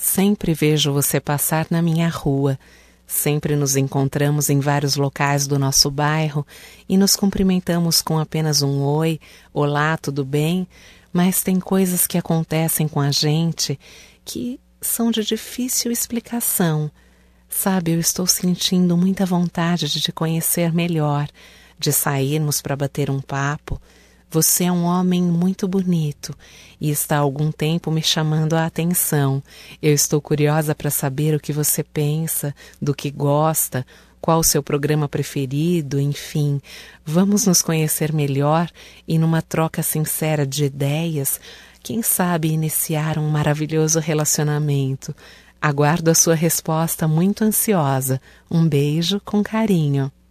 Sempre vejo você passar na minha rua. Sempre nos encontramos em vários locais do nosso bairro e nos cumprimentamos com apenas um oi, olá, tudo bem? Mas tem coisas que acontecem com a gente que são de difícil explicação. Sabe, eu estou sentindo muita vontade de te conhecer melhor, de sairmos para bater um papo. Você é um homem muito bonito e está há algum tempo me chamando a atenção. Eu estou curiosa para saber o que você pensa, do que gosta, qual o seu programa preferido, enfim. Vamos nos conhecer melhor e numa troca sincera de ideias, quem sabe iniciar um maravilhoso relacionamento. Aguardo a sua resposta muito ansiosa. Um beijo com carinho.